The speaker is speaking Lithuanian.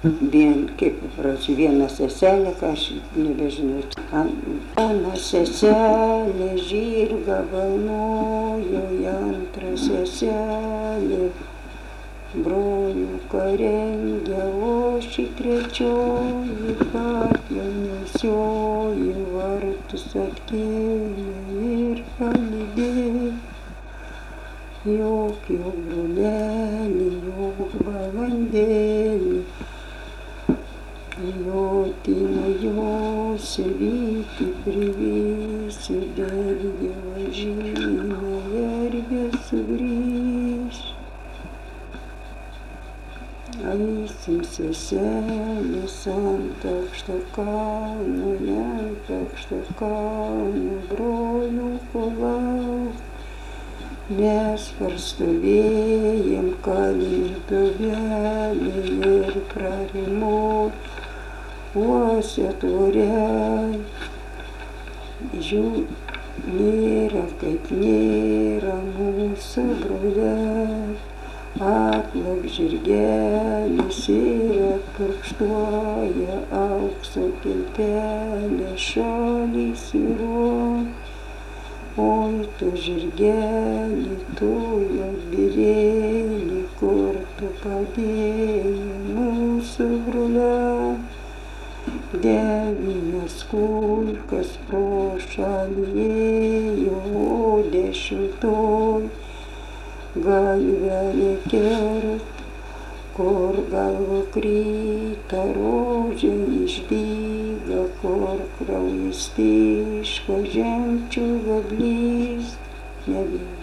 Kaip paprašė, viena seselė, ką aš nebežinau. Viena seselė žirgą balnojo, antra seselė brolių karengė, o ši trečioji patjo nesioji vartus atkėlė ir palydėjo. Jok brolelį, jok balandėlį, jotinė jos vyti privysi, bet dievažinė järvė sugrįš. Eisim seselės ant aukšto kalno, brolių palauk. Mes parstovėjom kalinių piovelį ir prarimau uosio tvorelį. Jų nėra kaip nėra mūsų brolelį. Aklak žirgelis ir atpurkštuoja aukso kilpelę šalį svyruoja. Oi, tu žirgelį, tu jodbirėlį, kur tu padėjai mūsų brolelį. Devynias kulkas pro šalį ėjo, o 10 galvelė kert, kur galva kryta rožė išdyga, kur kraujas tyška, žemčiuga blizga, nebėra.